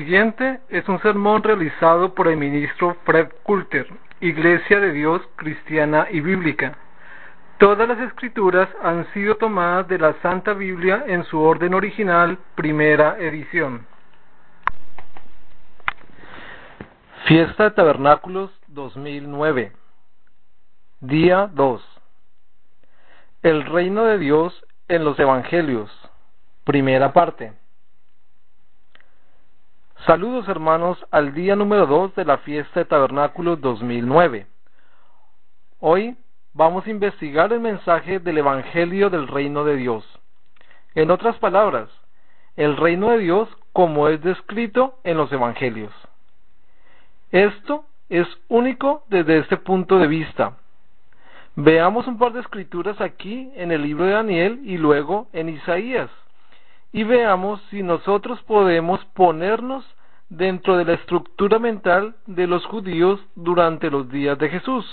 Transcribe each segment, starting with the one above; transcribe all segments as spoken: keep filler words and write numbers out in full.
siguiente es un sermón realizado por el ministro Fred Coulter, Iglesia de Dios Cristiana y Bíblica. Todas las escrituras han sido tomadas de la Santa Biblia en su orden original, primera edición. Fiesta de Tabernáculos dos mil nueve. Día dos. El reino de Dios en los Evangelios. Primera parte. Saludos, hermanos, al día número dos de la Fiesta de Tabernáculos dos mil nueve. Hoy vamos a investigar el mensaje del Evangelio del Reino de Dios. En otras palabras, el Reino de Dios como es descrito en los Evangelios. Esto es único desde este punto de vista. Veamos un par de escrituras aquí en el libro de Daniel y luego en Isaías, y veamos si nosotros podemos ponernos dentro de la estructura mental de los judíos durante los días de Jesús.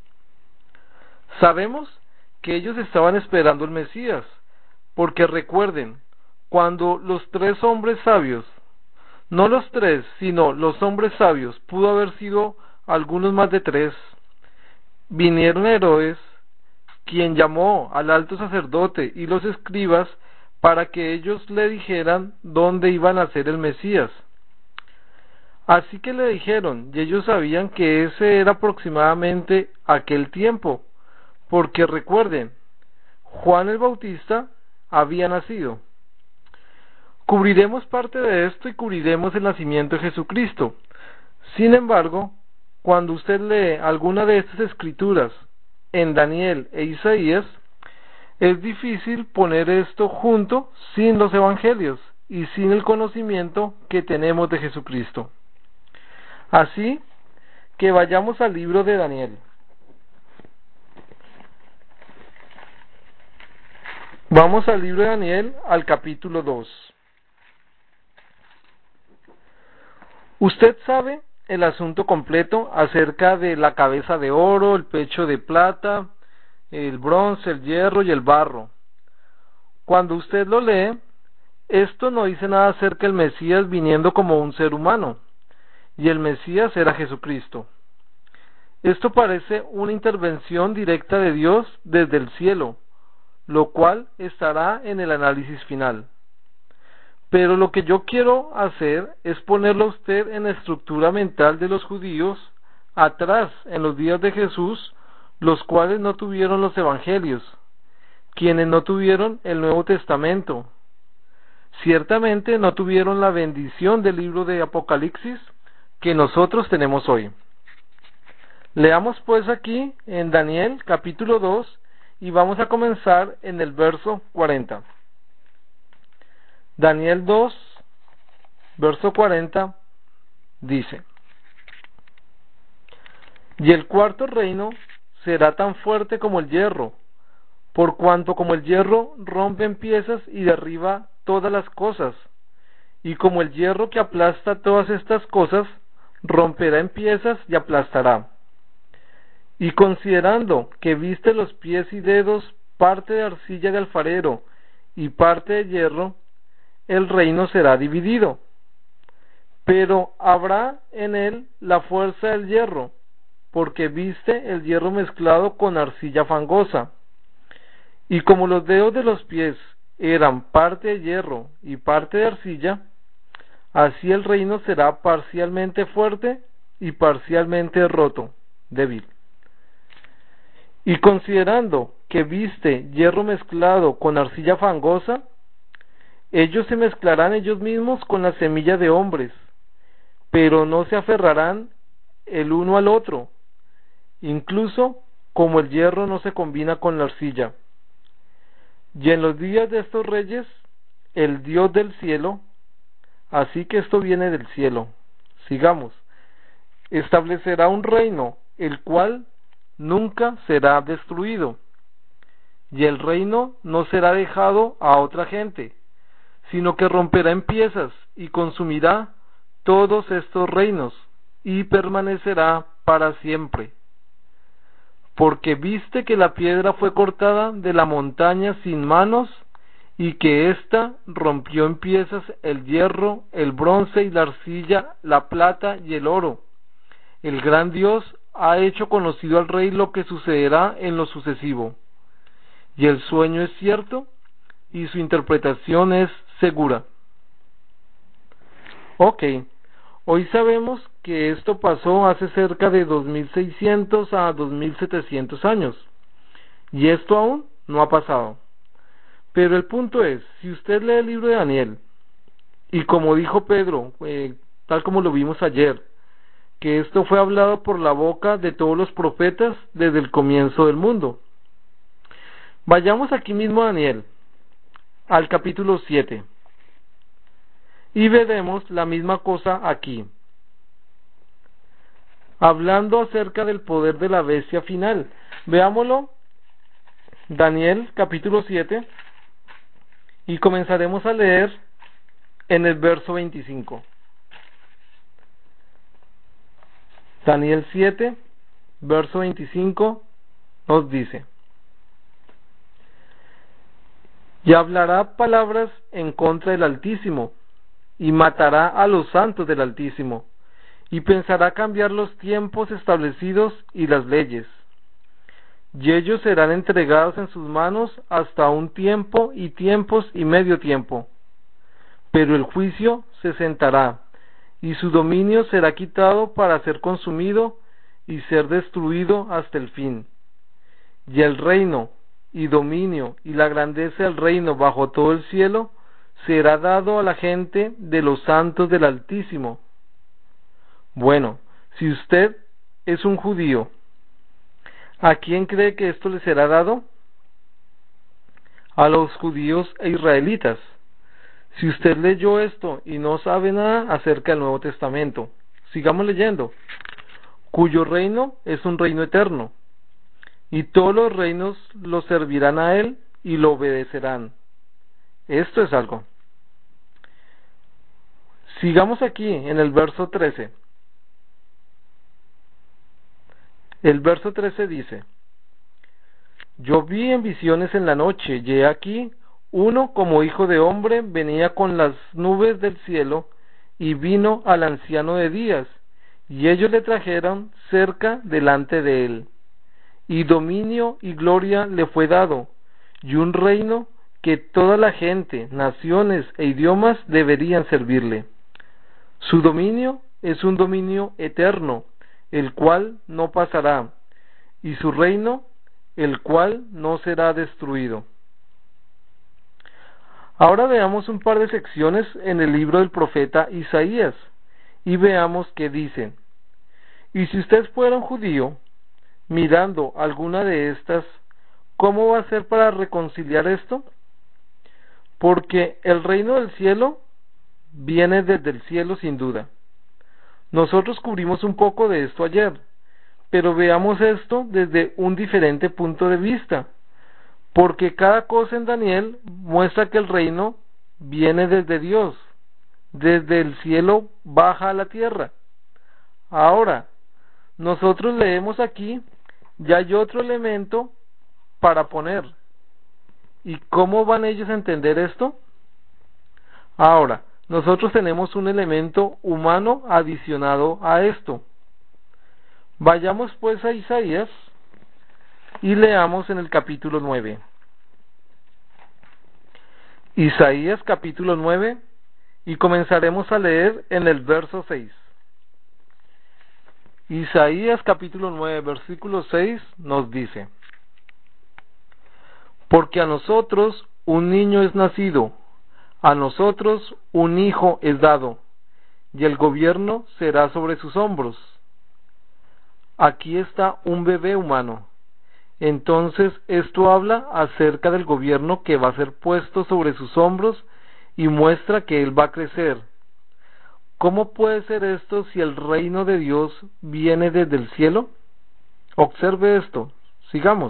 Sabemos que ellos estaban esperando el Mesías, porque recuerden, cuando los tres hombres sabios, no los tres, sino los hombres sabios, pudo haber sido algunos más de tres, vinieron Herodes, quien llamó al alto sacerdote y los escribas para que ellos le dijeran dónde iba a nacer el Mesías. Así que le dijeron, y ellos sabían que ese era aproximadamente aquel tiempo, porque recuerden, Juan el Bautista había nacido. Cubriremos parte de esto y cubriremos el nacimiento de Jesucristo. Sin embargo, cuando usted lee alguna de estas escrituras en Daniel e Isaías, es difícil poner esto junto sin los evangelios y sin el conocimiento que tenemos de Jesucristo. Así que vayamos al libro de Daniel. Vamos al libro de Daniel, al capítulo dos. Usted sabe el asunto completo acerca de la cabeza de oro, el pecho de plata, el bronce, el hierro y el barro. Cuando usted lo lee, esto no dice nada acerca del Mesías viniendo como un ser humano, y el Mesías era Jesucristo. Esto parece una intervención directa de Dios desde el cielo, lo cual estará en el análisis final. Pero lo que yo quiero hacer es ponerlo a usted en la estructura mental de los judíos atrás en los días de Jesús, los cuales no tuvieron los evangelios, quienes no tuvieron el Nuevo Testamento. Ciertamente no tuvieron la bendición del libro de Apocalipsis que nosotros tenemos hoy. Leamos pues aquí en Daniel capítulo dos y vamos a comenzar en el verso cuarenta. Daniel dos, verso cuarenta, dice: Y el cuarto reino será tan fuerte como el hierro, por cuanto como el hierro rompe en piezas y derriba todas las cosas, y como el hierro que aplasta todas estas cosas, romperá en piezas y aplastará. Y considerando que viste los pies y dedos, parte de arcilla de alfarero y parte de hierro, el reino será dividido, pero habrá en él la fuerza del hierro, porque viste el hierro mezclado con arcilla fangosa. Y como los dedos de los pies eran parte de hierro y parte de arcilla, así el reino será parcialmente fuerte y parcialmente roto, débil. Y considerando que viste hierro mezclado con arcilla fangosa, ellos se mezclarán ellos mismos con la semilla de hombres, pero no se aferrarán el uno al otro, incluso como el hierro no se combina con la arcilla. Y en los días de estos reyes, el Dios del cielo, así que esto viene del cielo, sigamos, establecerá un reino, el cual nunca será destruido, y el reino no será dejado a otra gente, sino que romperá en piezas y consumirá todos estos reinos, y permanecerá para siempre. Porque viste que la piedra fue cortada de la montaña sin manos, y que ésta rompió en piezas el hierro, el bronce y la arcilla, la plata y el oro. El gran Dios ha hecho conocido al rey lo que sucederá en lo sucesivo, y el sueño es cierto y su interpretación es segura. Ok, hoy sabemos que esto pasó hace cerca de dos mil seiscientos a dos mil setecientos años, y esto aún no ha pasado. Pero el punto es, si usted lee el libro de Daniel, y como dijo Pedro, eh, tal como lo vimos ayer, que esto fue hablado por la boca de todos los profetas desde el comienzo del mundo. Vayamos aquí mismo a Daniel, al capítulo siete, y veremos la misma cosa aquí, hablando acerca del poder de la bestia final. Veámoslo, Daniel capítulo siete, y comenzaremos a leer en el verso veinticinco. Daniel siete, verso veinticinco, nos dice: y hablará palabras en contra del Altísimo, y matará a los santos del Altísimo, y pensará cambiar los tiempos establecidos y las leyes, y ellos serán entregados en sus manos hasta un tiempo y tiempos y medio tiempo, pero el juicio se sentará, y su dominio será quitado para ser consumido y ser destruido hasta el fin. Y el reino y dominio y la grandeza del reino bajo todo el cielo será dado a la gente de los santos del Altísimo. Bueno, si usted es un judío, ¿a quién cree que esto le será dado? A los judíos e israelitas. Si usted leyó esto y no sabe nada acerca del Nuevo Testamento, sigamos leyendo. Cuyo reino es un reino eterno, y todos los reinos lo servirán a él y lo obedecerán. Esto es algo. Sigamos aquí en el verso trece. El verso trece dice: yo vi en visiones en la noche, y he aquí, uno como hijo de hombre venía con las nubes del cielo, y vino al anciano de días, y ellos le trajeron cerca delante de él. Y dominio y gloria le fue dado, y un reino que toda la gente, naciones e idiomas deberían servirle. Su dominio es un dominio eterno, el cual no pasará, y su reino, el cual no será destruido. Ahora veamos un par de secciones en el libro del profeta Isaías, y veamos qué dicen. Y si usted fuera un judío, mirando alguna de estas, ¿cómo va a ser para reconciliar esto? Porque el reino del cielo viene desde el cielo sin duda. Nosotros cubrimos un poco de esto ayer, pero veamos esto desde un diferente punto de vista, porque cada cosa en Daniel muestra que el reino viene desde Dios, desde el cielo baja a la tierra. Ahora, nosotros leemos aquí, ya hay otro elemento para poner. ¿Y cómo van ellos a entender esto? Ahora, nosotros tenemos un elemento humano adicionado a esto. Vayamos pues a Isaías y leamos en el capítulo nueve. Isaías capítulo nueve, y comenzaremos a leer en el verso seis. Isaías capítulo nueve, versículo seis nos dice: porque a nosotros un niño es nacido, a nosotros un hijo es dado, y el gobierno será sobre sus hombros. Aquí está un bebé humano. Entonces esto habla acerca del gobierno que va a ser puesto sobre sus hombros y muestra que él va a crecer. ¿Cómo puede ser esto si el reino de Dios viene desde el cielo? Observe esto, sigamos.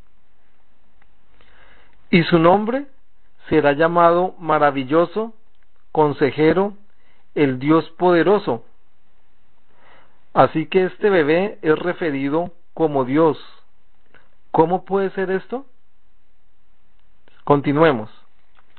Y su nombre será llamado Maravilloso, Consejero, el Dios Poderoso. Así que este bebé es referido como Dios. ¿Cómo puede ser esto? Continuemos.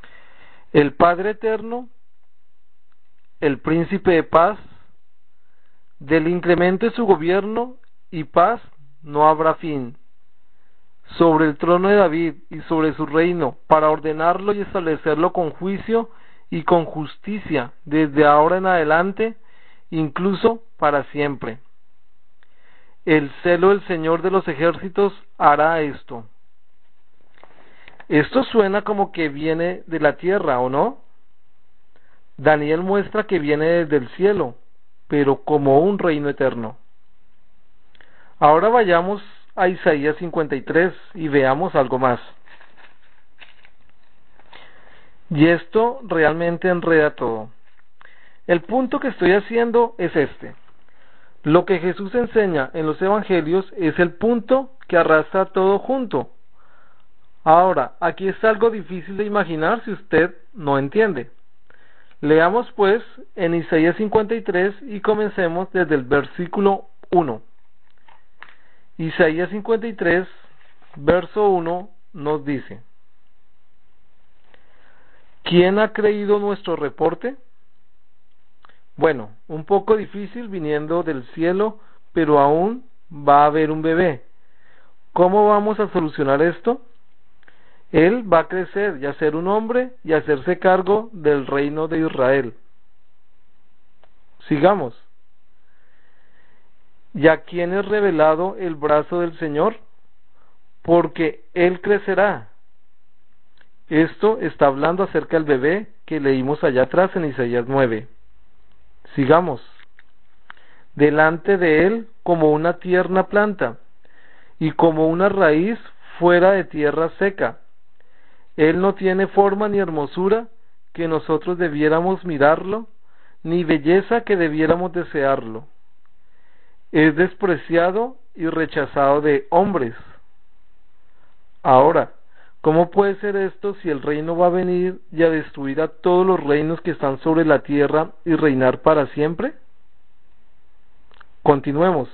El Padre Eterno, el Príncipe de paz, del incremento de su gobierno y paz no habrá fin, sobre el trono de David y sobre su reino, para ordenarlo y establecerlo con juicio y con justicia, desde ahora en adelante, incluso para siempre. El celo del Señor de los ejércitos hará esto. Esto suena como que viene de la tierra, ¿o no? Daniel muestra que viene desde el cielo, pero como un reino eterno. Ahora vayamos a Isaías cincuenta y tres y veamos algo más. Y esto realmente enreda todo. El punto que estoy haciendo es este. Lo que Jesús enseña en los evangelios es el punto que arrastra todo junto. Ahora, aquí está algo difícil de imaginar si usted no entiende. Leamos pues en Isaías cincuenta y tres y comencemos desde el versículo uno. Isaías cincuenta y tres, verso uno, nos dice: ¿Quién ha creído nuestro reporte? Bueno, un poco difícil viniendo del cielo, pero aún va a haber un bebé. ¿Cómo vamos a solucionar esto? Él va a crecer y a ser un hombre y a hacerse cargo del reino de Israel. Sigamos. ¿Y a quién es revelado el brazo del Señor? Porque Él crecerá. Esto está hablando acerca del bebé que leímos allá atrás en Isaías nueve. Sigamos. Delante de Él como una tierna planta y como una raíz fuera de tierra seca. Él no tiene forma ni hermosura que nosotros debiéramos mirarlo, ni belleza que debiéramos desearlo. Es despreciado y rechazado de hombres. Ahora, ¿cómo puede ser esto si el reino va a venir y a destruir a todos los reinos que están sobre la tierra y reinar para siempre? Continuemos.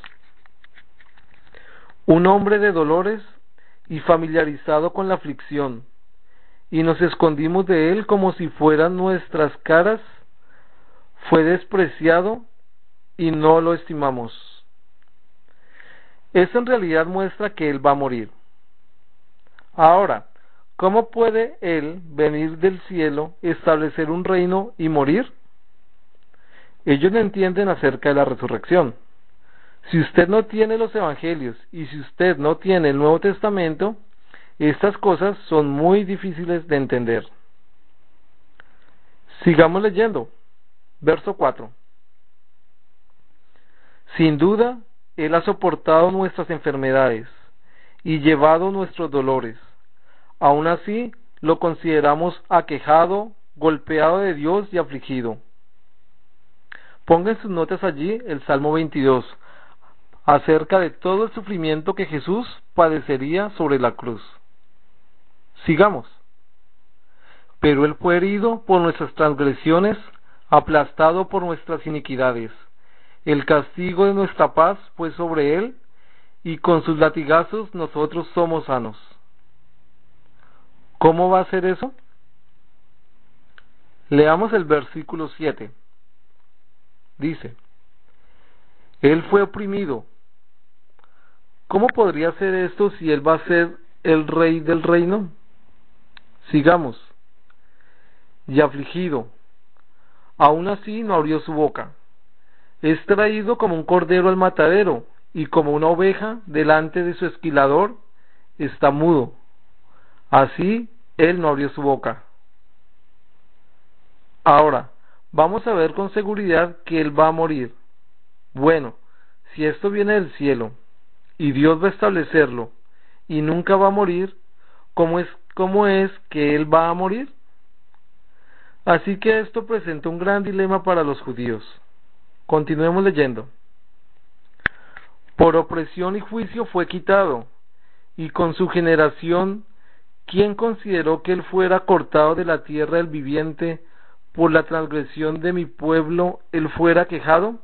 Un hombre de dolores y familiarizado con la aflicción, y nos escondimos de él como si fueran nuestras caras, fue despreciado y no lo estimamos. Eso en realidad muestra que él va a morir. Ahora, ¿cómo puede él venir del cielo, establecer un reino y morir? Ellos no entienden acerca de la resurrección. Si usted no tiene los evangelios y si usted no tiene el Nuevo Testamento, estas cosas son muy difíciles de entender. Sigamos leyendo. Verso cuatro. Sin duda, Él ha soportado nuestras enfermedades y llevado nuestros dolores. Aún así, lo consideramos aquejado, golpeado de Dios y afligido. Pongan sus notas allí el Salmo veintidós, acerca de todo el sufrimiento que Jesús padecería sobre la cruz. Sigamos. Pero Él fue herido por nuestras transgresiones, aplastado por nuestras iniquidades. El castigo de nuestra paz fue sobre Él, y con sus latigazos nosotros somos sanos. ¿Cómo va a ser eso? Leamos el versículo siete. Dice: Él fue oprimido. ¿Cómo podría ser esto si Él va a ser el rey del reino? Sigamos. Y afligido. Aún así no abrió su boca. Es traído como un cordero al matadero, y como una oveja delante de su esquilador está mudo. Así Él no abrió su boca. Ahora, vamos a ver con seguridad que Él va a morir. Bueno, si esto viene del cielo, y Dios va a establecerlo, y nunca va a morir, ¿cómo es, cómo es que Él va a morir? Así que esto presenta un gran dilema para los judíos. Continuemos leyendo. Por opresión y juicio fue quitado, y con su generación, ¿quién consideró que Él fuera cortado de la tierra del viviente? Por la transgresión de mi pueblo, Él fuera quejado.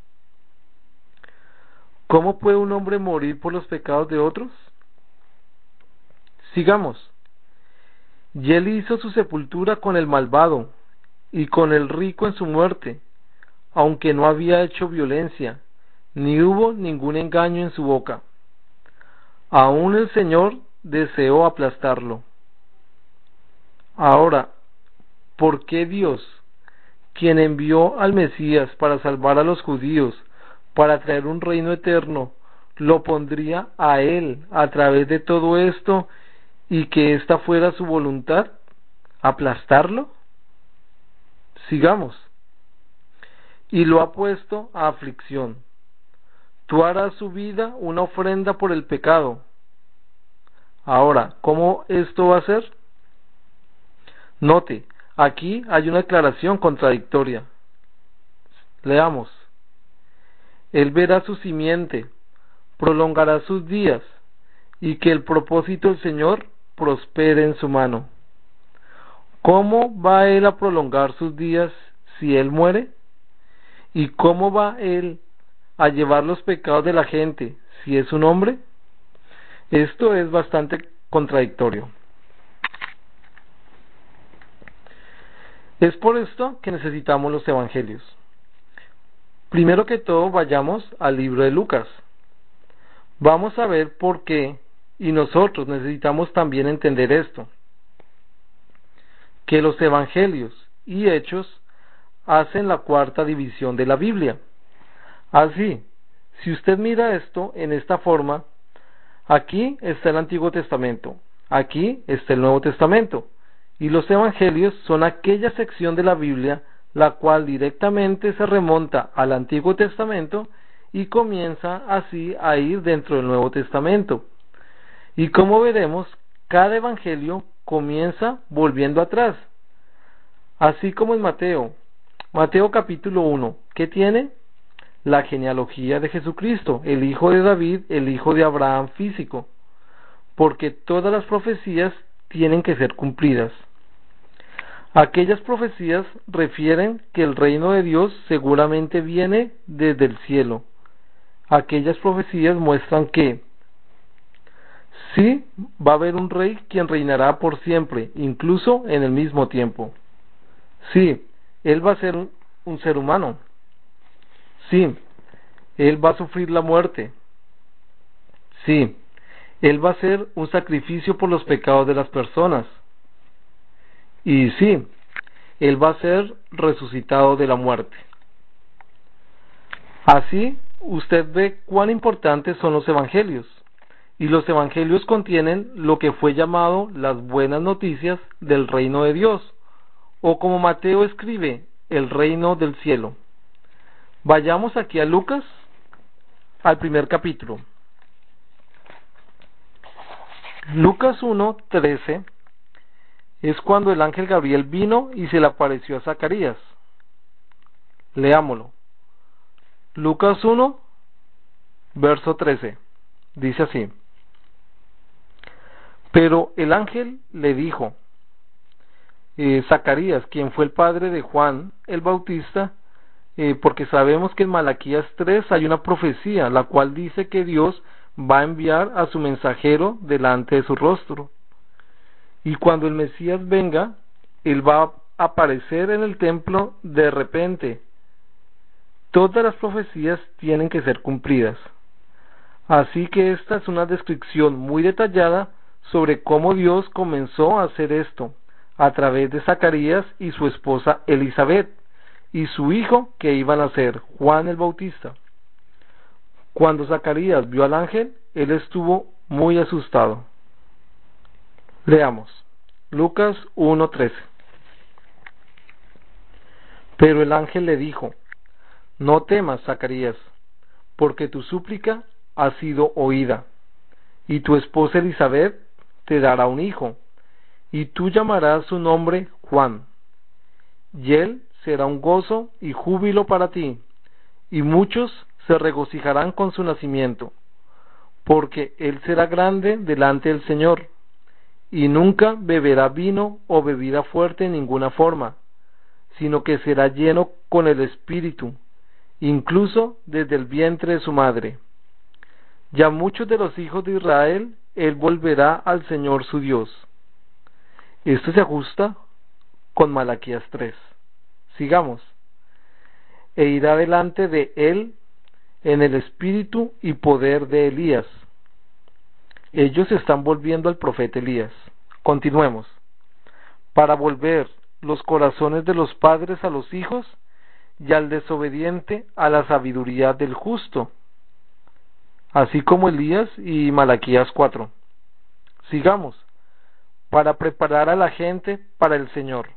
¿Cómo puede un hombre morir por los pecados de otros? Sigamos. Y él hizo su sepultura con el malvado, y con el rico en su muerte, aunque no había hecho violencia, ni hubo ningún engaño en su boca. Aún el Señor deseó aplastarlo. Ahora, ¿por qué Dios, quien envió al Mesías para salvar a los judíos, para traer un reino eterno, lo pondría a él a través de todo esto y que esta fuera su voluntad? ¿Aplastarlo? Sigamos. Y lo ha puesto a aflicción. Tú harás su vida una ofrenda por el pecado. Ahora, ¿cómo esto va a ser? Note, aquí hay una declaración contradictoria. Leamos. Él verá su simiente, prolongará sus días, y que el propósito del Señor prospere en su mano. ¿Cómo va él a prolongar sus días si él muere? ¿Y cómo va él a llevar los pecados de la gente si es un hombre? Esto es bastante contradictorio. Es por esto que necesitamos los evangelios. Primero que todo, vayamos al libro de Lucas. Vamos a ver por qué, y nosotros necesitamos también entender esto, que los evangelios y hechos hacen la cuarta división de la Biblia. Así, si usted mira esto en esta forma, aquí está el Antiguo Testamento, aquí está el Nuevo Testamento, y los evangelios son aquella sección de la Biblia la cual directamente se remonta al Antiguo Testamento y comienza así a ir dentro del Nuevo Testamento. Y como veremos, cada evangelio comienza volviendo atrás, así como en Mateo. Mateo capítulo uno, ¿qué tiene? La genealogía de Jesucristo, el hijo de David, el hijo de Abraham físico, porque todas las profecías tienen que ser cumplidas. Aquellas profecías refieren que el reino de Dios seguramente viene desde el cielo. Aquellas profecías muestran que sí va a haber un rey quien reinará por siempre, incluso en el mismo tiempo. Sí, él va a ser un, un ser humano. Sí, él va a sufrir la muerte. Sí, él va a ser un sacrificio por los pecados de las personas. Y sí, él va a ser resucitado de la muerte. Así, usted ve cuán importantes son los evangelios. Y los evangelios contienen lo que fue llamado las buenas noticias del reino de Dios, o como Mateo escribe, el reino del cielo. Vayamos aquí a Lucas, al primer capítulo. Lucas uno, trece, es cuando el ángel Gabriel vino y se le apareció a Zacarías. Leámoslo. Lucas uno, verso trece. Dice así. Pero el ángel le dijo, eh, Zacarías, quien fue el padre de Juan el Bautista, eh, porque sabemos que en Malaquías tres hay una profecía, la cual dice que Dios va a enviar a su mensajero delante de su rostro. Y cuando el Mesías venga, él va a aparecer en el templo de repente. Todas las profecías tienen que ser cumplidas. Así que esta es una descripción muy detallada sobre cómo Dios comenzó a hacer esto a través de Zacarías y su esposa Elizabeth y su hijo que iban a ser Juan el Bautista. Cuando Zacarías vio al ángel, él estuvo muy asustado. Leamos Lucas uno trece. Pero el ángel le dijo, no temas, Zacarías, porque tu súplica ha sido oída, y tu esposa Elizabeth te dará un hijo, y tú llamarás su nombre Juan, y él será un gozo y júbilo para ti, y muchos se regocijarán con su nacimiento, porque él será grande delante del Señor, y nunca beberá vino o bebida fuerte en ninguna forma, sino que será lleno con el Espíritu, incluso desde el vientre de su madre. Ya muchos de los hijos de Israel, él volverá al Señor su Dios. Esto se ajusta con Malaquías tres. Sigamos. E irá delante de él en el espíritu y poder de Elías. Ellos están volviendo al profeta Elías. Continuemos. Para volver los corazones de los padres a los hijos y al desobediente a la sabiduría del justo, así como Elías y Malaquías cuatro. Sigamos. Para preparar a la gente para el Señor.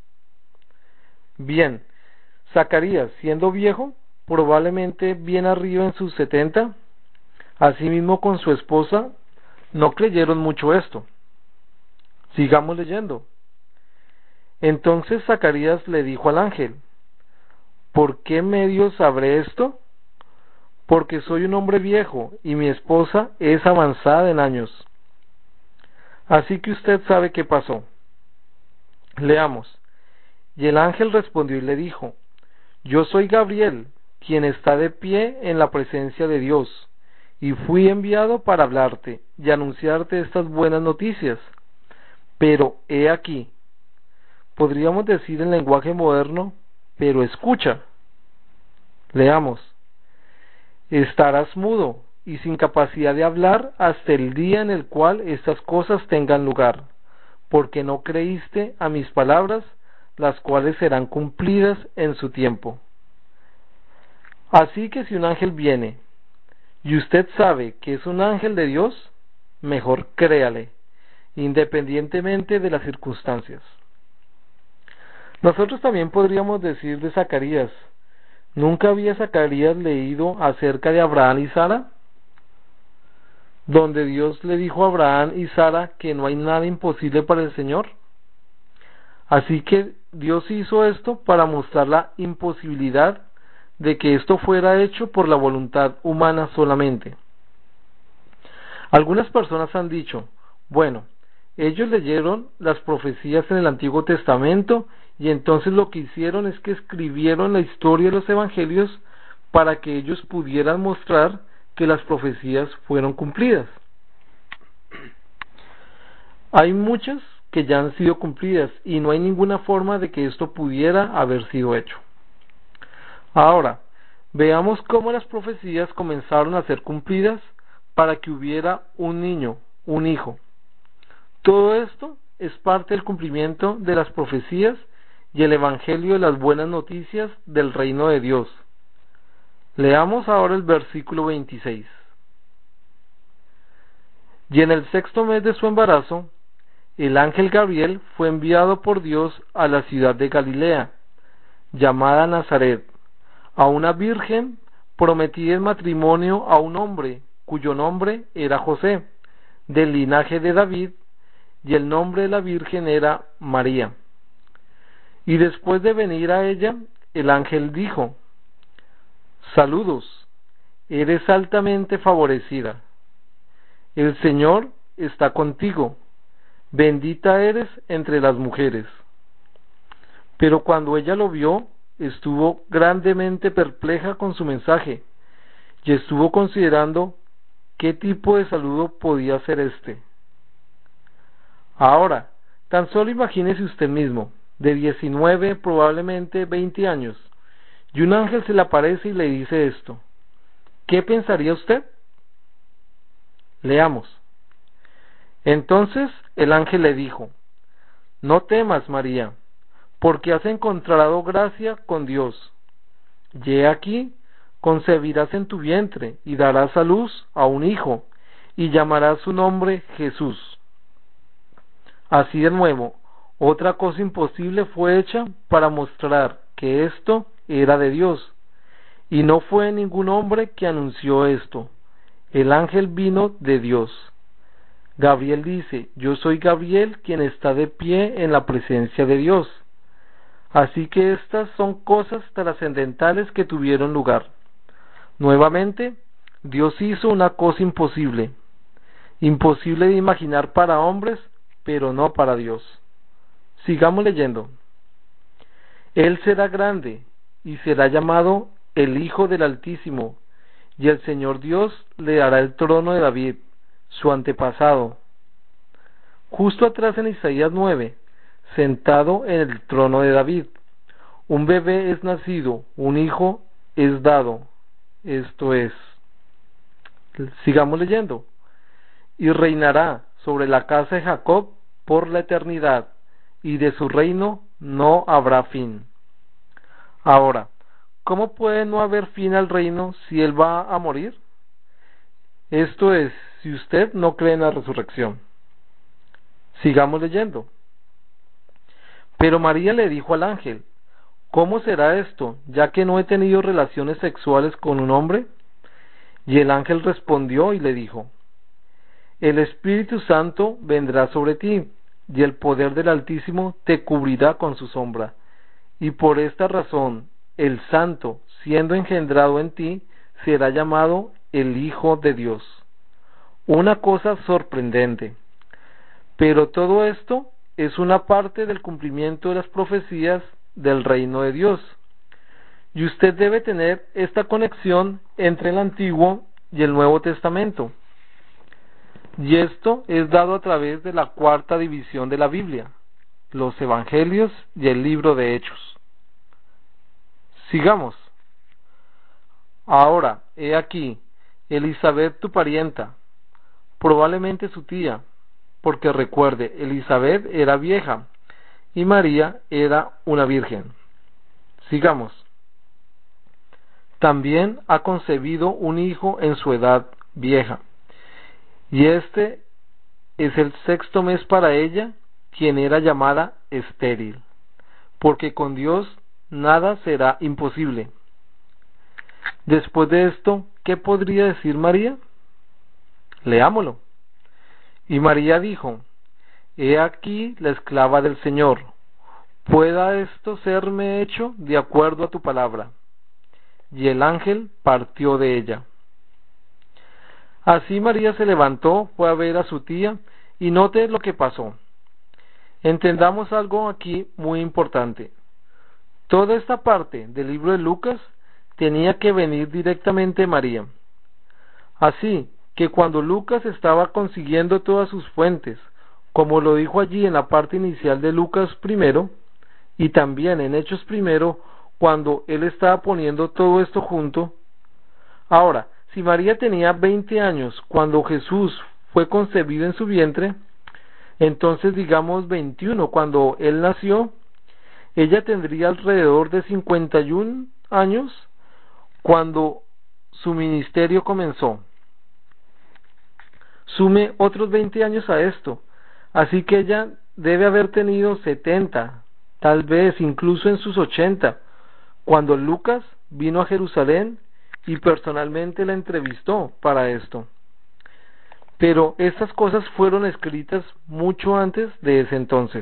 Bien, Zacarías, siendo viejo, probablemente bien arriba en sus setenta, asimismo con su esposa, no creyeron mucho esto. Sigamos leyendo. Entonces Zacarías le dijo al ángel: ¿por qué medio sabré esto? Porque soy un hombre viejo y mi esposa es avanzada en años. Así que usted sabe qué pasó. Leamos. Y el ángel respondió y le dijo: yo soy Gabriel, quien está de pie en la presencia de Dios, y fui enviado para hablarte y anunciarte estas buenas noticias. Pero he aquí, podríamos decir en lenguaje moderno, pero escucha. Leamos. Estarás mudo y sin capacidad de hablar hasta el día en el cual estas cosas tengan lugar, porque no creíste a mis palabras, las cuales serán cumplidas en su tiempo. Así que si un ángel viene y usted sabe que es un ángel de Dios, mejor créale, independientemente de las circunstancias. Nosotros también podríamos decir de Zacarías: ¿nunca había Zacarías leído acerca de Abraham y Sara? Donde Dios le dijo a Abraham y Sara que no hay nada imposible para el Señor. Así que Dios hizo esto para mostrar la imposibilidad de que esto fuera hecho por la voluntad humana solamente. Algunas personas han dicho: bueno, ellos leyeron las profecías en el Antiguo Testamento y entonces lo que hicieron es que escribieron la historia de los evangelios para que ellos pudieran mostrar que las profecías fueron cumplidas. Hay muchas que ya han sido cumplidas y no hay ninguna forma de que esto pudiera haber sido hecho. Ahora, veamos cómo las profecías comenzaron a ser cumplidas para que hubiera un niño, un hijo. Todo esto es parte del cumplimiento de las profecías y el evangelio de las buenas noticias del reino de Dios. Leamos ahora el versículo veintiséis. Y en el sexto mes de su embarazo, el ángel Gabriel fue enviado por Dios a la ciudad de Galilea, llamada Nazaret, a una virgen prometida en matrimonio a un hombre cuyo nombre era José, del linaje de David, y el nombre de la virgen era María. Y después de venir a ella, el ángel dijo: saludos, eres altamente favorecida, el Señor está contigo, bendita eres entre las mujeres. Pero cuando ella lo vio, estuvo grandemente perpleja con su mensaje, y estuvo considerando qué tipo de saludo podía ser este. Ahora, tan solo imagínese usted mismo, de diecinueve, probablemente veinte años, y un ángel se le aparece y le dice esto. ¿Qué pensaría usted? Leamos. Entonces el ángel le dijo: no temas, María, porque has encontrado gracia con Dios. Y he aquí, concebirás en tu vientre y darás a luz a un hijo, y llamarás su nombre Jesús. Así de nuevo, otra cosa imposible fue hecha para mostrar que esto era de Dios, y no fue ningún hombre que anunció esto. El ángel vino de Dios. Gabriel dice: yo soy Gabriel, quien está de pie en la presencia de Dios. Así que estas son cosas trascendentales que tuvieron lugar. Nuevamente, Dios hizo una cosa imposible, imposible de imaginar para hombres, pero no para Dios. Sigamos leyendo. Él será grande y será llamado el Hijo del Altísimo, y el Señor Dios le dará el trono de David, su antepasado. Justo atrás en Isaías nueve, sentado en el trono de David. Un bebé es nacido, un hijo es dado. Esto es, sigamos leyendo. Y reinará sobre la casa de Jacob por la eternidad, y de su reino no habrá fin. Ahora, ¿cómo puede no haber fin al reino si él va a morir? Esto es, si usted no cree en la resurrección. Sigamos leyendo. Pero María le dijo al ángel: ¿cómo será esto, ya que no he tenido relaciones sexuales con un hombre? Y el ángel respondió y le dijo: el Espíritu Santo vendrá sobre ti, y el poder del Altísimo te cubrirá con su sombra. Y por esta razón, el Santo, siendo engendrado en ti, será llamado el Hijo de Dios. Una cosa sorprendente. Pero todo esto es una parte del cumplimiento de las profecías del reino de Dios. Y usted debe tener esta conexión entre el Antiguo y el Nuevo Testamento. Y esto es dado a través de la cuarta división de la Biblia, los Evangelios y el libro de Hechos. Sigamos. Ahora, he aquí, Elizabeth tu parienta, probablemente su tía, porque recuerde, Elizabeth era vieja y María era una virgen. Sigamos. También ha concebido un hijo en su edad vieja, y este es el sexto mes para ella, quien era llamada estéril, porque con Dios nada será imposible. Después de esto, ¿qué podría decir María? Leámoslo. Y María dijo: he aquí la esclava del Señor, pueda esto serme hecho de acuerdo a tu palabra. Y el ángel partió de ella. Así María se levantó, fue a ver a su tía, y note lo que pasó. Entendamos algo aquí muy importante. Toda esta parte del libro de Lucas tenía que venir directamente de María. Así que cuando Lucas estaba consiguiendo todas sus fuentes, como lo dijo allí en la parte inicial de Lucas primero, y también en Hechos primero, cuando él estaba poniendo todo esto junto. Ahora, si María tenía veinte años cuando Jesús fue concebido en su vientre, entonces digamos veintiuno cuando él nació, ella tendría alrededor de cincuenta y un años cuando su ministerio comenzó. Sume otros veinte años a esto, así que ella debe haber tenido setenta, tal vez incluso en sus ochenta, cuando Lucas vino a Jerusalén y personalmente la entrevistó para esto. Pero estas cosas fueron escritas mucho antes de ese entonces.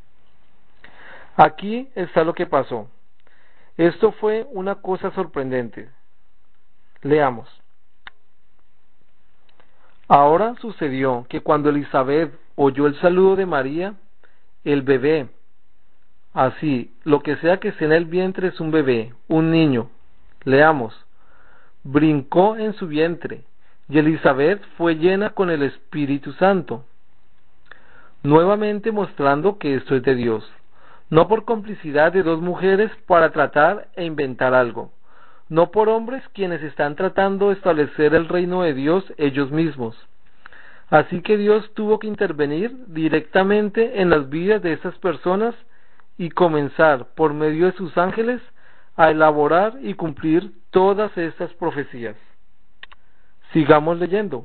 Aquí está lo que pasó. Esto fue una cosa sorprendente. Leamos. Ahora sucedió que cuando Elizabeth oyó el saludo de María, el bebé, así, lo que sea que esté en el vientre es un bebé, un niño. Leamos. Brincó en su vientre, y Elizabeth fue llena con el Espíritu Santo, nuevamente mostrando que esto es de Dios, no por complicidad de dos mujeres para tratar e inventar algo, no por hombres quienes están tratando de establecer el reino de Dios ellos mismos. Así que Dios tuvo que intervenir directamente en las vidas de estas personas y comenzar, por medio de sus ángeles, a elaborar y cumplir todas estas profecías. Sigamos leyendo.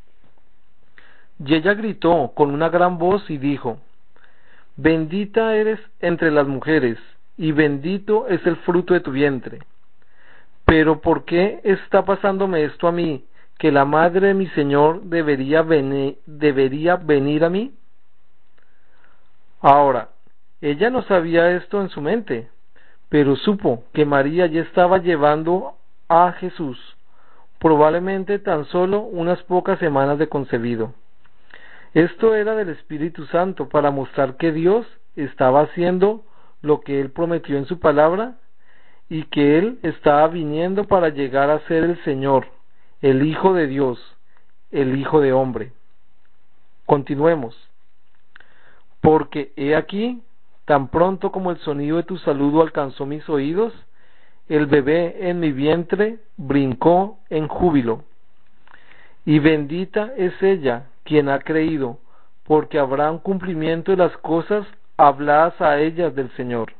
Y ella gritó con una gran voz y dijo: bendita eres entre las mujeres, y bendito es el fruto de tu vientre. Pero ¿por qué está pasándome esto a mí, que la madre de mi Señor debería venir, debería venir a mí? Ahora, ella no sabía esto en su mente, pero supo que María ya estaba llevando a Jesús, probablemente tan solo unas pocas semanas de concebido. Esto era del Espíritu Santo para mostrar que Dios estaba haciendo lo que Él prometió en su palabra y que Él estaba viniendo para llegar a ser el Señor, el Hijo de Dios, el Hijo de hombre. Continuemos. Porque he aquí, tan pronto como el sonido de tu saludo alcanzó mis oídos, el bebé en mi vientre brincó en júbilo. Y bendita es ella quien ha creído, porque habrá un cumplimiento de las cosas habladas a ella del Señor.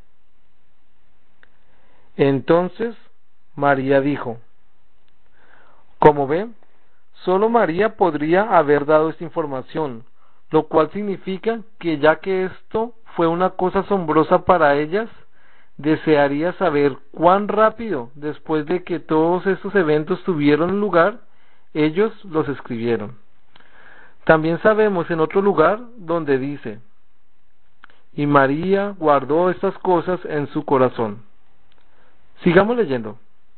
Entonces María dijo: como ven, solo María podría haber dado esta información, lo cual significa que ya que esto fue una cosa asombrosa para ellas, desearía saber cuán rápido, después de que todos estos eventos tuvieron lugar, ellos los escribieron. También sabemos en otro lugar donde dice: y María guardó estas cosas en su corazón. Sigamos leyendo.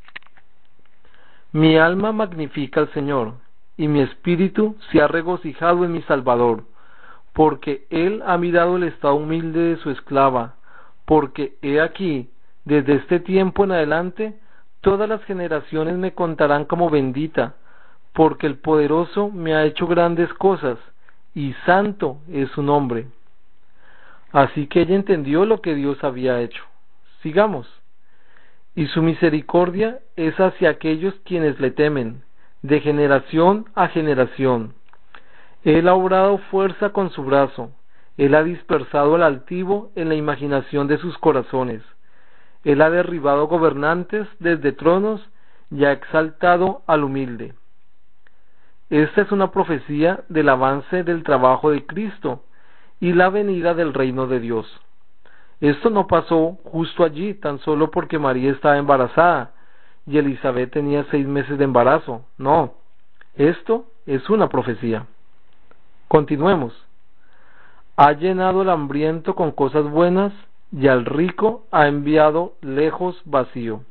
Mi alma magnifica al Señor, y mi espíritu se ha regocijado en mi Salvador, porque Él ha mirado el estado humilde de su esclava, porque he aquí, desde este tiempo en adelante, todas las generaciones me contarán como bendita, porque el Poderoso me ha hecho grandes cosas, y santo es su nombre. Así que ella entendió lo que Dios había hecho. Sigamos. Y su misericordia es hacia aquellos quienes le temen, de generación a generación. Él ha obrado fuerza con su brazo, Él ha dispersado al altivo en la imaginación de sus corazones. Él ha derribado gobernantes desde tronos y ha exaltado al humilde. Esta es una profecía del avance del trabajo de Cristo y la venida del reino de Dios. Esto no pasó justo allí, tan solo porque María estaba embarazada y Elizabeth tenía seis meses de embarazo. No, esto es una profecía. Continuemos. Ha llenado al hambriento con cosas buenas y al rico ha enviado lejos vacío.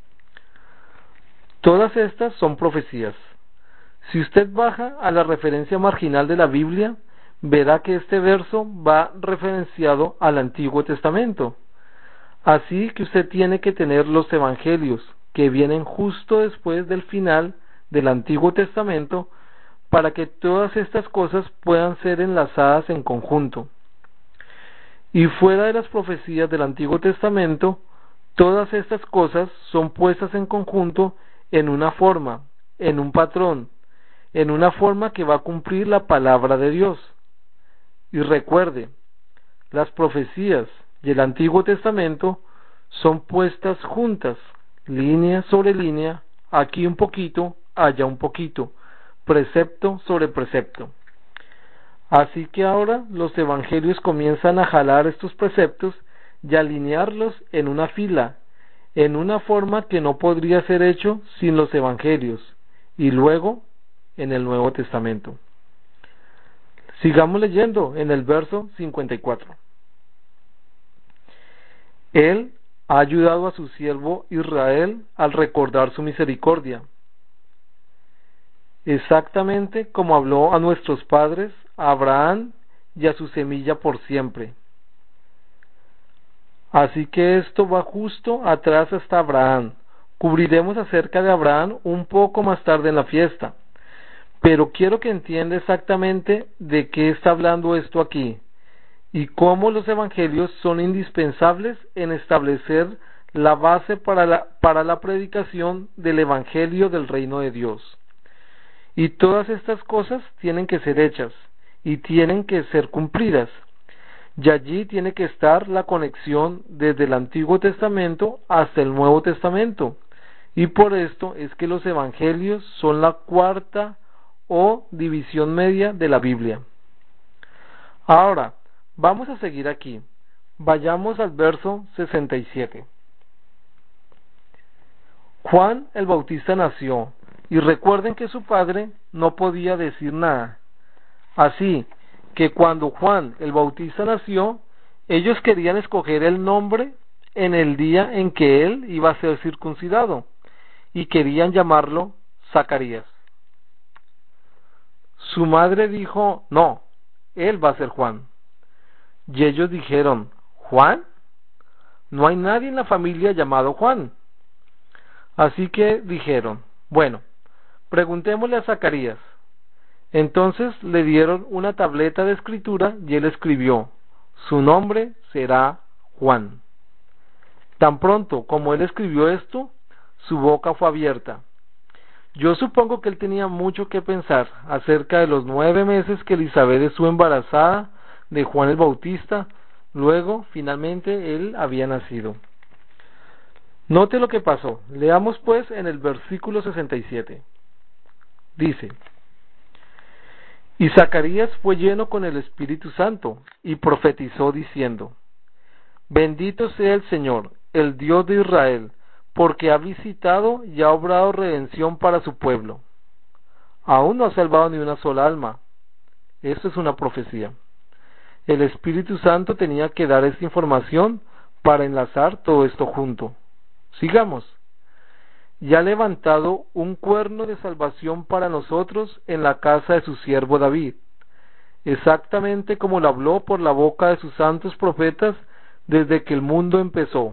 Todas estas son profecías. Si usted baja a la referencia marginal de la Biblia, verá que este verso va referenciado al Antiguo Testamento. Así que usted tiene que tener los evangelios, que vienen justo después del final del Antiguo Testamento, para que todas estas cosas puedan ser enlazadas en conjunto. Y fuera de las profecías del Antiguo Testamento, todas estas cosas son puestas en conjunto en una forma, en un patrón, en una forma que va a cumplir la palabra de Dios. Y recuerde, las profecías y el Antiguo Testamento son puestas juntas, línea sobre línea, aquí un poquito, allá un poquito, precepto sobre precepto. Así que ahora los evangelios comienzan a jalar estos preceptos y a alinearlos en una fila, en una forma que no podría ser hecho sin los evangelios, y luego en el Nuevo Testamento. Sigamos leyendo en el verso cincuenta y cuatro. Él ha ayudado a su siervo Israel al recordar su misericordia, exactamente como habló a nuestros padres, a Abraham y a su semilla por siempre. Así que esto va justo atrás hasta Abraham. Cubriremos acerca de Abraham un poco más tarde en la fiesta, pero quiero que entienda exactamente de qué está hablando esto aquí y cómo los evangelios son indispensables en establecer la base para la, para la predicación del evangelio del reino de Dios. Y todas estas cosas tienen que ser hechas y tienen que ser cumplidas. Y allí tiene que estar la conexión desde el Antiguo Testamento hasta el Nuevo Testamento. Y por esto es que los evangelios son la cuarta o división media de la Biblia. Ahora, vamos a seguir aquí. Vayamos al verso sesenta y siete. Juan el Bautista nació, y recuerden que su padre no podía decir nada. Así que cuando Juan el Bautista nació, ellos querían escoger el nombre en el día en que él iba a ser circuncidado, y querían llamarlo Zacarías. Su madre dijo, no, él va a ser Juan. Y ellos dijeron, ¿Juan? No hay nadie en la familia llamado Juan. Así que dijeron, bueno, preguntémosle a Zacarías. Entonces le dieron una tableta de escritura y él escribió, su nombre será Juan. Tan pronto como él escribió esto, su boca fue abierta. Yo supongo que él tenía mucho que pensar acerca de los nueve meses que Elizabeth estuvo embarazada de Juan el Bautista. Luego, finalmente, él había nacido. Note lo que pasó. Leamos pues en el versículo sesenta y siete. Dice: Y Zacarías fue lleno con el Espíritu Santo y profetizó diciendo: Bendito sea el Señor, el Dios de Israel, porque ha visitado y ha obrado redención para su pueblo. Aún no ha salvado ni una sola alma. Esto es una profecía. El Espíritu Santo tenía que dar esta información para enlazar todo esto junto. Sigamos. Y ha levantado un cuerno de salvación para nosotros en la casa de su siervo David, exactamente como lo habló por la boca de sus santos profetas desde que el mundo empezó.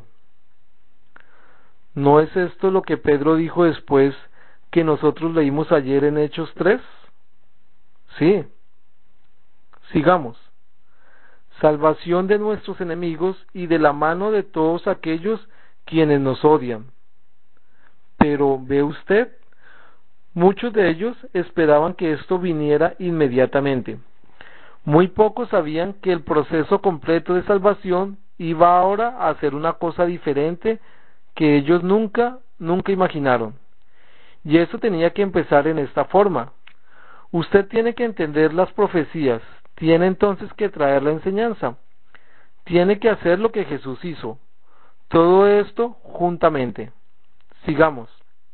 ¿No es esto lo que Pedro dijo después que nosotros leímos ayer en Hechos tres? Sí. Sigamos. Salvación de nuestros enemigos y de la mano de todos aquellos quienes nos odian. Pero, ¿ve usted? Muchos de ellos esperaban que esto viniera inmediatamente. Muy pocos sabían que el proceso completo de salvación iba ahora a ser una cosa diferente que ellos nunca, nunca imaginaron. Y eso tenía que empezar en esta forma. Usted tiene que entender las profecías, tiene entonces que traer la enseñanza, tiene que hacer lo que Jesús hizo. Todo esto juntamente. Sigamos.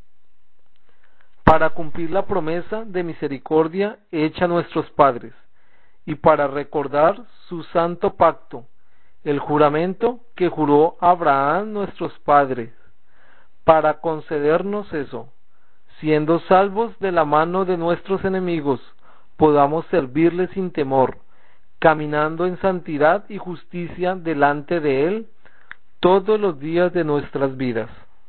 Para cumplir la promesa de misericordia hecha a nuestros padres, y para recordar su santo pacto, el juramento que juró Abraham nuestros padres, para concedernos eso, siendo salvos de la mano de nuestros enemigos, podamos servirle sin temor, caminando en santidad y justicia delante de Él todos los días de nuestras vidas.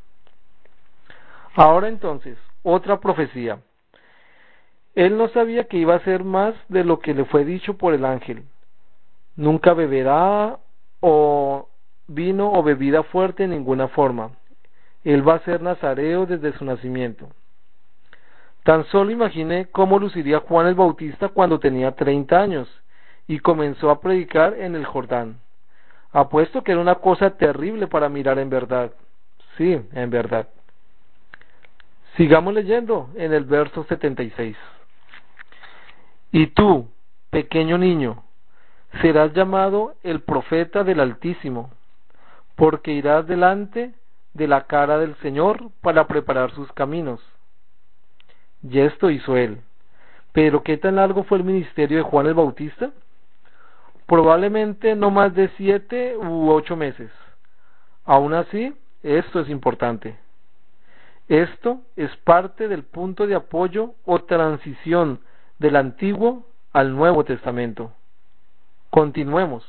Ahora entonces, otra profecía. Él no sabía que iba a ser más de lo que le fue dicho por el ángel. Nunca beberá o vino o bebida fuerte en ninguna forma. Él va a ser nazareo desde su nacimiento. Tan solo imagine cómo luciría Juan el Bautista cuando tenía treinta años y comenzó a predicar en el Jordán. Apuesto que era una cosa terrible para mirar en verdad. Sí, en verdad. Sigamos leyendo en el verso setenta y seis. Y tú, pequeño niño, serás llamado el profeta del Altísimo, porque irás delante de la cara del Señor para preparar sus caminos. Y esto hizo él. Pero ¿qué tan largo fue el ministerio de Juan el Bautista? Probablemente no más de siete u ocho meses. Aún así, esto es importante. Esto es parte del punto de apoyo o transición del Antiguo al Nuevo Testamento. Continuemos.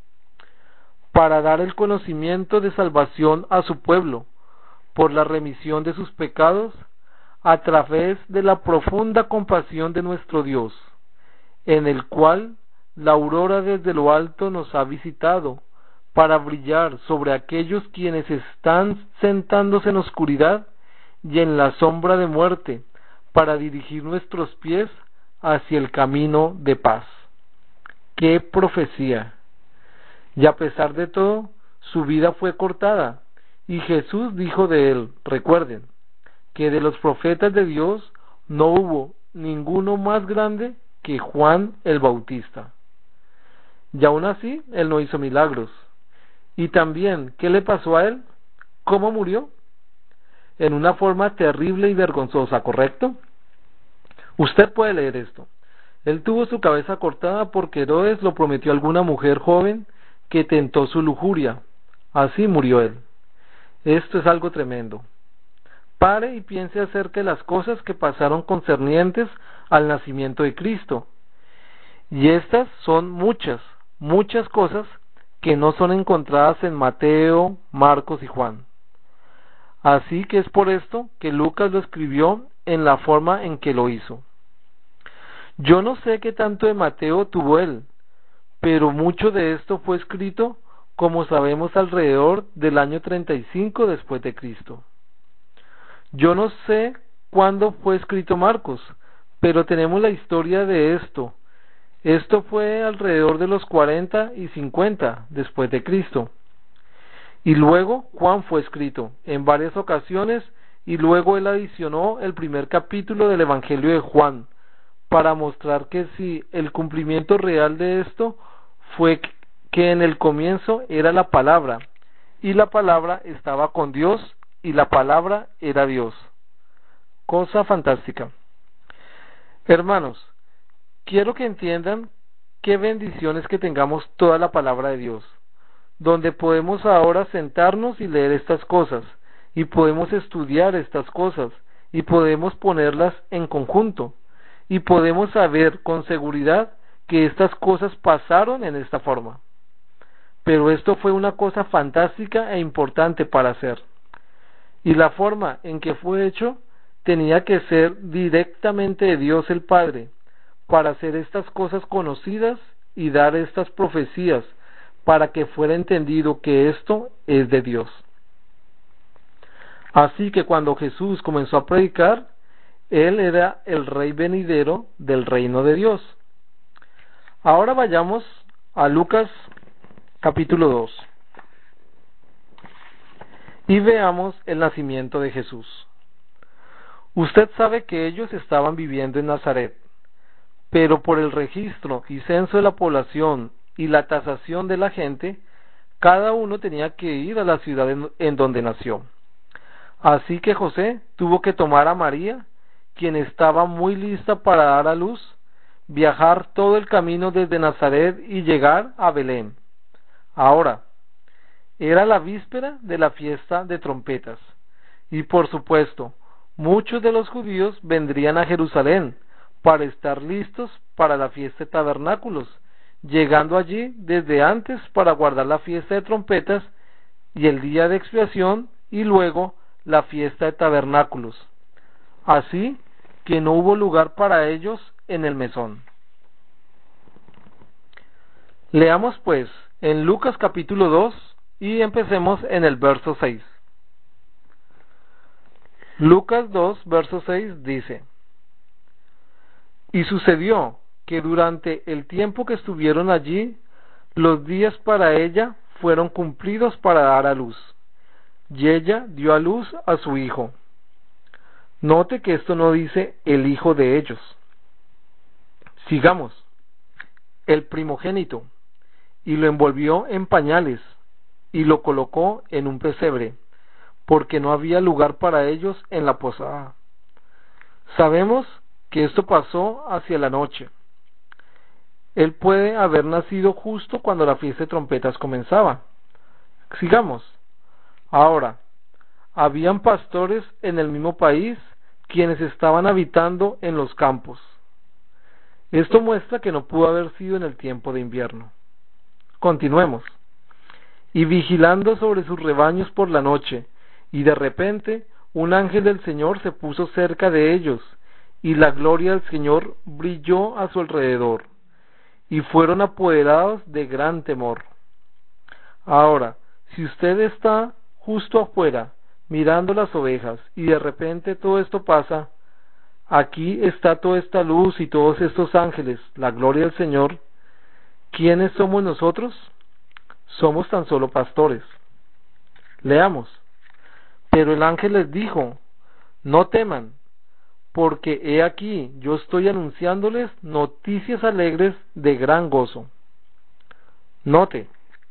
Para dar el conocimiento de salvación a su pueblo, por la remisión de sus pecados, a través de la profunda compasión de nuestro Dios, en el cual la aurora desde lo alto nos ha visitado, para brillar sobre aquellos quienes están sentándose en oscuridad y en la sombra de muerte, para dirigir nuestros pies hacia el camino de paz. ¡Qué profecía! Y a pesar de todo, su vida fue cortada, y Jesús dijo de él, recuerden, que de los profetas de Dios no hubo ninguno más grande que Juan el Bautista. Y aún así, él no hizo milagros. Y también, ¿qué le pasó a él? ¿Cómo murió? En una forma terrible y vergonzosa, ¿correcto? Usted puede leer esto. Él tuvo su cabeza cortada porque Herodes lo prometió a alguna mujer joven que tentó su lujuria. Así murió él. Esto es algo tremendo. Pare y piense acerca de las cosas que pasaron concernientes al nacimiento de Cristo. Y estas son muchas, muchas cosas que no son encontradas en Mateo, Marcos y Juan. Así que es por esto que Lucas lo escribió en la forma en que lo hizo. Yo no sé qué tanto de Mateo tuvo él, pero mucho de esto fue escrito como sabemos alrededor del año treinta y cinco después de Cristo. Yo no sé cuándo fue escrito Marcos, pero tenemos la historia de esto. Esto fue alrededor de los cuarenta y cincuenta después de Cristo. Y luego Juan fue escrito en varias ocasiones y luego él adicionó el primer capítulo del Evangelio de Juan para mostrar que si el cumplimiento real de esto fue que en el comienzo era la palabra y la palabra estaba con Dios y la palabra era Dios. Cosa fantástica. Hermanos, quiero que entiendan qué bendiciones que tengamos toda la palabra de Dios, donde podemos ahora sentarnos y leer estas cosas, y podemos estudiar estas cosas, y podemos ponerlas en conjunto, y podemos saber con seguridad que estas cosas pasaron en esta forma. Pero esto fue una cosa fantástica e importante para hacer, y la forma en que fue hecho tenía que ser directamente de Dios el Padre, para hacer estas cosas conocidas y dar estas profecías, para que fuera entendido que esto es de Dios. Así que cuando Jesús comenzó a predicar, Él era el Rey venidero del reino de Dios. Ahora vayamos a Lucas capítulo dos y veamos el nacimiento de Jesús. Usted sabe que ellos estaban viviendo en Nazaret, pero por el registro y censo de la población y la tasación de la gente, cada uno tenía que ir a la ciudad en, en donde nació. Así que José tuvo que tomar a María, quien estaba muy lista para dar a luz, viajar todo el camino desde Nazaret y llegar a Belén. Ahora, era la víspera de la fiesta de trompetas, y por supuesto, muchos de los judíos vendrían a Jerusalén para estar listos para la fiesta de tabernáculos, llegando allí desde antes para guardar la fiesta de trompetas y el día de expiación y luego la fiesta de tabernáculos. Así que no hubo lugar para ellos en el mesón. Leamos pues en Lucas capítulo dos y empecemos en el verso seis. Lucas dos, verso seis dice: Y sucedió que durante el tiempo que estuvieron allí, los días para ella fueron cumplidos para dar a luz, y ella dio a luz a su hijo. Note que esto no dice el hijo de ellos. Sigamos. El primogénito, y lo envolvió en pañales, y lo colocó en un pesebre, porque no había lugar para ellos en la posada. Sabemos que esto pasó hacia la noche. Él puede haber nacido justo cuando la fiesta de trompetas comenzaba. Sigamos. Ahora, habían pastores en el mismo país quienes estaban habitando en los campos. Esto muestra que no pudo haber sido en el tiempo de invierno. Continuemos. Y vigilando sobre sus rebaños por la noche, y de repente un ángel del Señor se puso cerca de ellos, y la gloria del Señor brilló a su alrededor, y fueron apoderados de gran temor. Ahora, si usted está justo afuera, mirando las ovejas, y de repente todo esto pasa, aquí está toda esta luz y todos estos ángeles, la gloria del Señor, ¿quiénes somos nosotros? Somos tan solo pastores. Leamos. Pero el ángel les dijo: no teman, porque he aquí, yo estoy anunciándoles noticias alegres de gran gozo. Note,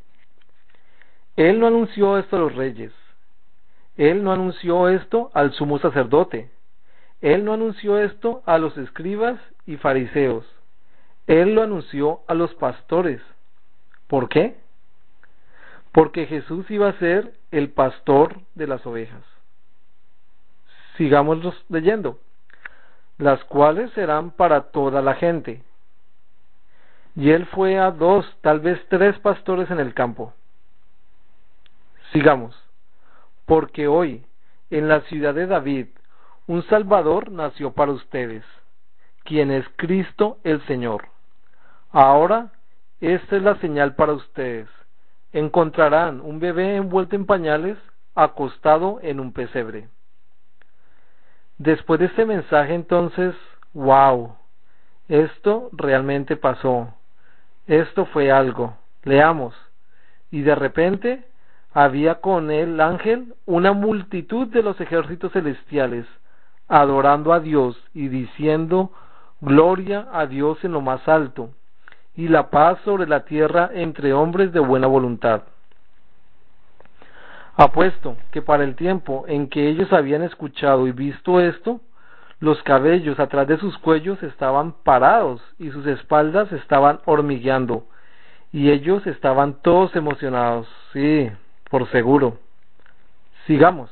él no anunció esto a los reyes, él no anunció esto al sumo sacerdote, él no anunció esto a los escribas y fariseos, él lo anunció a los pastores. ¿Por qué? Porque Jesús iba a ser el pastor de las ovejas. Sigamos leyendo. Las cuales serán para toda la gente. Y él fue a dos, tal vez tres pastores en el campo. Sigamos. Porque hoy, en la ciudad de David, un Salvador nació para ustedes, quien es Cristo el Señor. Ahora, esta es la señal para ustedes. encontrarán un bebé envuelto en pañales, acostado en un pesebre. Después de este mensaje, entonces, wow, esto realmente pasó, esto fue algo. Leamos. Y de repente había con el ángel una multitud de los ejércitos celestiales, adorando a Dios y diciendo, gloria a Dios en lo más alto, y la paz sobre la tierra entre hombres de buena voluntad. Apuesto que para el tiempo en que ellos habían escuchado y visto esto, los cabellos atrás de sus cuellos estaban parados y sus espaldas estaban hormigueando, y ellos estaban todos emocionados. Sí, por seguro. Sigamos.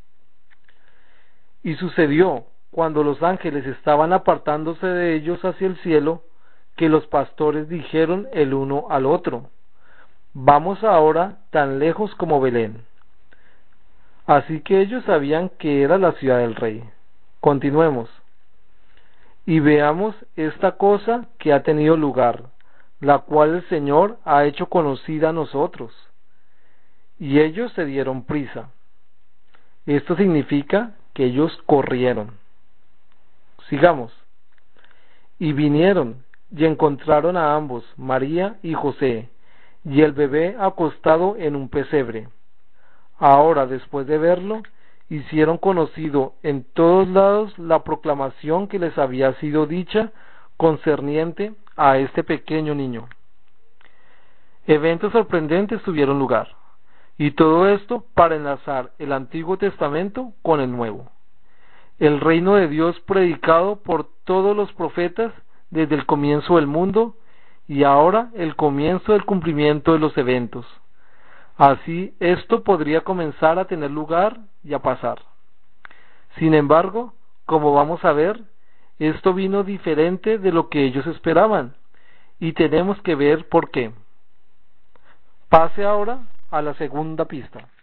Y sucedió, cuando los ángeles estaban apartándose de ellos hacia el cielo, que los pastores dijeron el uno al otro, vamos ahora tan lejos como Belén. Así que ellos sabían que era la ciudad del rey. Continuemos. Y veamos esta cosa que ha tenido lugar, la cual el Señor ha hecho conocida a nosotros. Y ellos se dieron prisa. Esto significa que ellos corrieron. Sigamos. Y vinieron y encontraron a ambos, María y José, y el bebé acostado en un pesebre. Ahora, después de verlo, hicieron conocido en todos lados la proclamación que les había sido dicha concerniente a este pequeño niño. Eventos sorprendentes tuvieron lugar, y todo esto para enlazar el Antiguo Testamento con el Nuevo. El reino de Dios predicado por todos los profetas desde el comienzo del mundo, y ahora el comienzo del cumplimiento de los eventos. Así, esto podría comenzar a tener lugar y a pasar. Sin embargo, como vamos a ver, esto vino diferente de lo que ellos esperaban, y tenemos que ver por qué. Pase ahora a la segunda pista.